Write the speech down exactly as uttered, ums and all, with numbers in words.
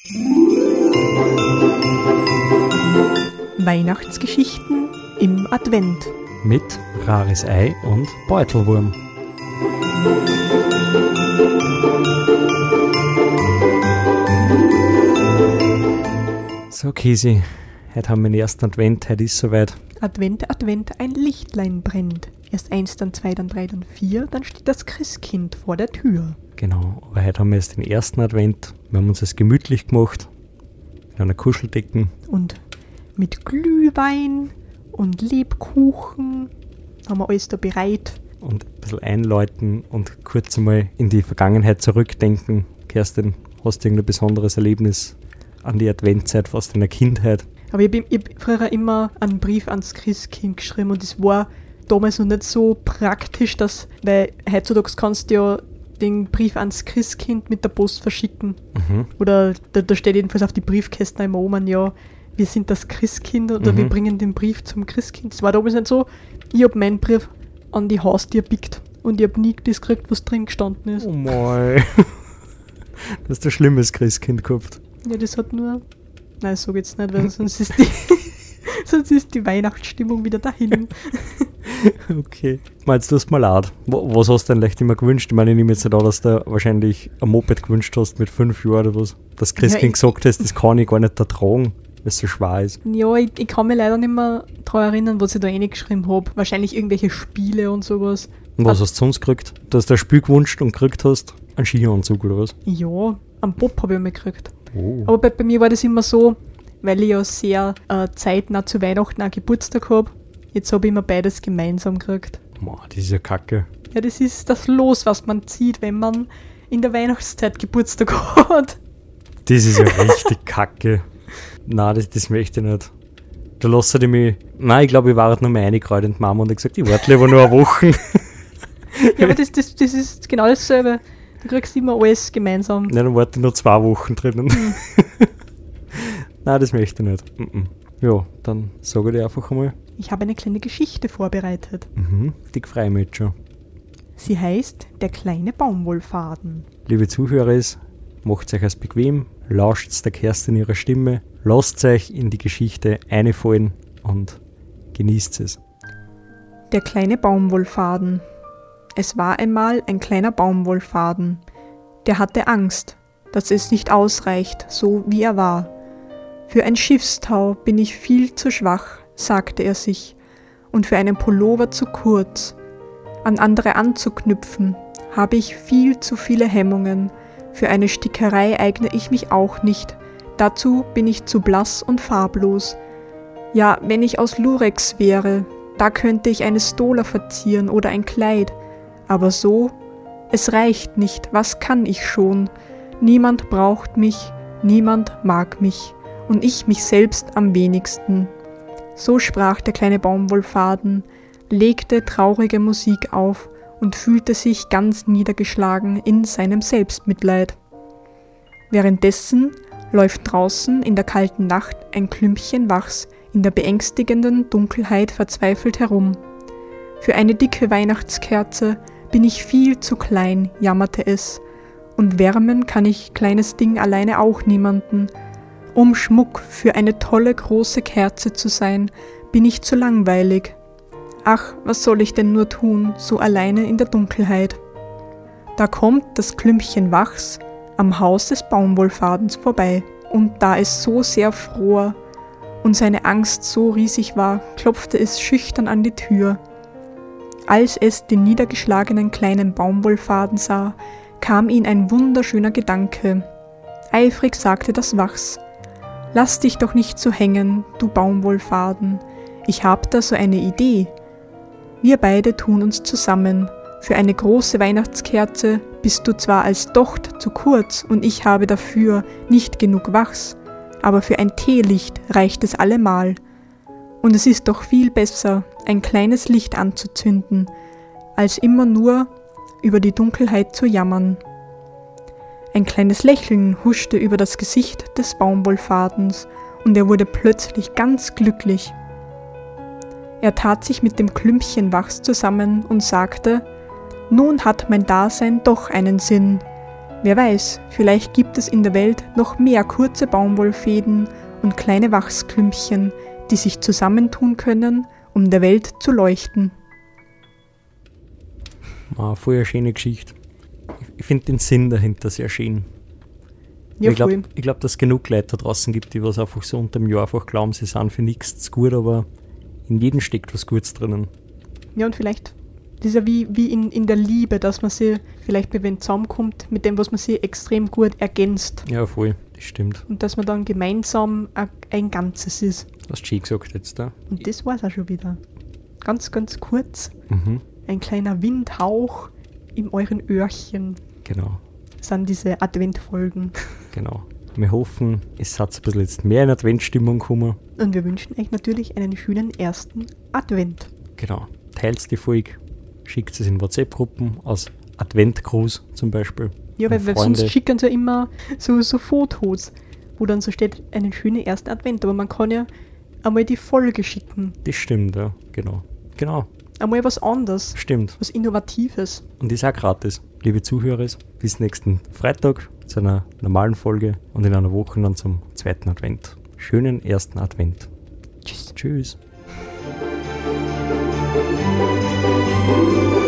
Weihnachtsgeschichten im Advent mit Rares Ei und Beutelwurm. So, Kisi, heute haben wir den ersten Advent, heute ist soweit. Advent, Advent, ein Lichtlein brennt. Erst eins, dann zwei, dann drei, dann vier, dann steht das Christkind vor der Tür. Genau, aber heute haben wir erst den ersten Advent. Wir haben uns das gemütlich gemacht, in einer Kuscheldecke. Und mit Glühwein und Lebkuchen haben wir alles da bereit. Und ein bisschen einläuten und kurz einmal in die Vergangenheit zurückdenken. Kerstin, hast du irgendein besonderes Erlebnis an die Adventzeit aus deiner Kindheit? Aber ich habe hab früher immer einen Brief ans Christkind geschrieben und es war damals noch nicht so praktisch, dass, weil heutzutage kannst du ja den Brief ans Christkind mit der Post verschicken. Mhm. Oder da, da steht jedenfalls auf die Briefkästen immer oben, ja, wir sind das Christkind oder mhm. wir bringen den Brief zum Christkind. Das war damals nicht so. Ich habe meinen Brief an die Haustür gepickt und ich habe nie das gekriegt, was drin gestanden ist. Oh mein. Du hast ein schlimmes Christkind gehabt. Ja, das hat nur... Nein, so geht's nicht, weil sonst ist die, sonst ist die Weihnachtsstimmung wieder dahin. Okay. Meinst du, hast mal leid? Was hast du denn leicht immer gewünscht? Ich meine, ich nehme jetzt nicht an, dass du wahrscheinlich ein Moped gewünscht hast mit fünf Jahren oder was. Das Christkind ja, gesagt hast, das kann ich gar nicht ertragen, weil es so schwer ist. Ja, ich, ich kann mich leider nicht mehr daran erinnern, was ich da reingeschrieben habe. Wahrscheinlich irgendwelche Spiele und sowas. Und was hast du sonst gekriegt? Du hast ein Spiel gewünscht und gekriegt hast einen Skianzug oder was? Ja, einen Bob habe ich mir gekriegt. Oh. Aber bei, bei mir war das immer so, weil ich ja sehr äh, zeitnah zu Weihnachten auch Geburtstag habe. Jetzt habe ich immer beides gemeinsam gekriegt. Boah, das ist ja kacke. Ja, das ist das Los, was man zieht, wenn man in der Weihnachtszeit Geburtstag hat. Das ist ja richtig kacke. Nein, das, das möchte ich nicht. Da lasse ich mich... Nein, ich glaube, ich war halt noch mal reingeräut in die Mama und ich gesagt, ich warte lieber nur eine Woche. Ja, aber das, das, das ist genau dasselbe. Du kriegst immer alles gemeinsam. Nein, dann warte ich noch zwei Wochen drinnen. Mhm. Nein, das möchte ich nicht. Mhm. Ja, dann sage ich dir einfach einmal. Ich habe eine kleine Geschichte vorbereitet. Mhm, die freue ich mich jetzt schon. Sie heißt Der kleine Baumwollfaden. Liebe Zuhörer, macht euch es bequem, lauscht der Kerstin ihrer Stimme, lasst euch in die Geschichte einfallen und genießt es. Der kleine Baumwollfaden. Es war einmal ein kleiner Baumwollfaden. Der hatte Angst, dass es nicht ausreicht, so wie er war. Für ein Schiffstau bin ich viel zu schwach, sagte er sich, und für einen Pullover zu kurz. An andere anzuknüpfen, habe ich viel zu viele Hemmungen. Für eine Stickerei eigne ich mich auch nicht. Dazu bin ich zu blass und farblos. Ja, wenn ich aus Lurex wäre, da könnte ich eine Stola verzieren oder ein Kleid. Aber so, es reicht nicht, was kann ich schon? Niemand braucht mich, niemand mag mich. Und ich mich selbst am wenigsten. So sprach der kleine Baumwollfaden, legte traurige Musik auf und fühlte sich ganz niedergeschlagen in seinem Selbstmitleid. Währenddessen läuft draußen in der kalten Nacht ein Klümpchen Wachs in der beängstigenden Dunkelheit verzweifelt herum. Für eine dicke Weihnachtskerze bin ich viel zu klein, jammerte es, und wärmen kann ich, kleines Ding, alleine auch niemanden. Um Schmuck für eine tolle große Kerze zu sein, bin ich zu langweilig. Ach, was soll ich denn nur tun, so alleine in der Dunkelheit? Da kommt das Klümpchen Wachs am Haus des Baumwollfadens vorbei, und da es so sehr fror und seine Angst so riesig war, klopfte es schüchtern an die Tür. Als es den niedergeschlagenen kleinen Baumwollfaden sah, kam ihm ein wunderschöner Gedanke. Eifrig sagte das Wachs: Lass dich doch nicht so hängen, du Baumwollfaden. Ich hab da so eine Idee. Wir beide tun uns zusammen. Für eine große Weihnachtskerze bist du zwar als Docht zu kurz und ich habe dafür nicht genug Wachs, aber für ein Teelicht reicht es allemal. Und es ist doch viel besser, ein kleines Licht anzuzünden, als immer nur über die Dunkelheit zu jammern. Ein kleines Lächeln huschte über das Gesicht des Baumwollfadens und er wurde plötzlich ganz glücklich. Er tat sich mit dem Klümpchen Wachs zusammen und sagte: Nun hat mein Dasein doch einen Sinn. Wer weiß, vielleicht gibt es in der Welt noch mehr kurze Baumwollfäden und kleine Wachsklümpchen, die sich zusammentun können, um der Welt zu leuchten. Ah, voll eine schöne Geschichte. Ich finde den Sinn dahinter sehr schön. Ja, ich glaube, voll. glaub, dass es genug Leute da draußen gibt, die was einfach so unter dem Jahr einfach glauben, sie sind für nichts zu gut, aber in jedem steckt was Gutes drinnen. Ja, und vielleicht, das ist ja wie, wie in, in der Liebe, dass man sie vielleicht mit wem zusammenkommt, mit dem, was man sie extrem gut ergänzt. Ja, voll, das stimmt. Und dass man dann gemeinsam ein, ein Ganzes ist. Hast du schön gesagt jetzt da. Und das war's auch schon wieder. Ganz, ganz kurz. Mhm, Ein kleiner Windhauch in euren Öhrchen genau, sind diese Adventfolgen. genau. Wir hoffen, es hat ein bisschen jetzt mehr in Adventstimmung gekommen. Und wir wünschen euch natürlich einen schönen ersten Advent. Genau. Teilt die Folge, schickt es in WhatsApp-Gruppen aus Adventgruß zum Beispiel. Ja, weil, an weil Freunde. sonst schicken sie ja immer so, so Fotos, wo dann so steht, einen schönen ersten Advent. Aber man kann ja einmal die Folge schicken. Das stimmt, ja, genau. Genau, Einmal was anderes, stimmt. was Innovatives. Und ist auch gratis. Liebe Zuhörer, bis nächsten Freitag zu einer normalen Folge und in einer Woche dann zum zweiten Advent. Schönen ersten Advent. Tschüss. Tschüss.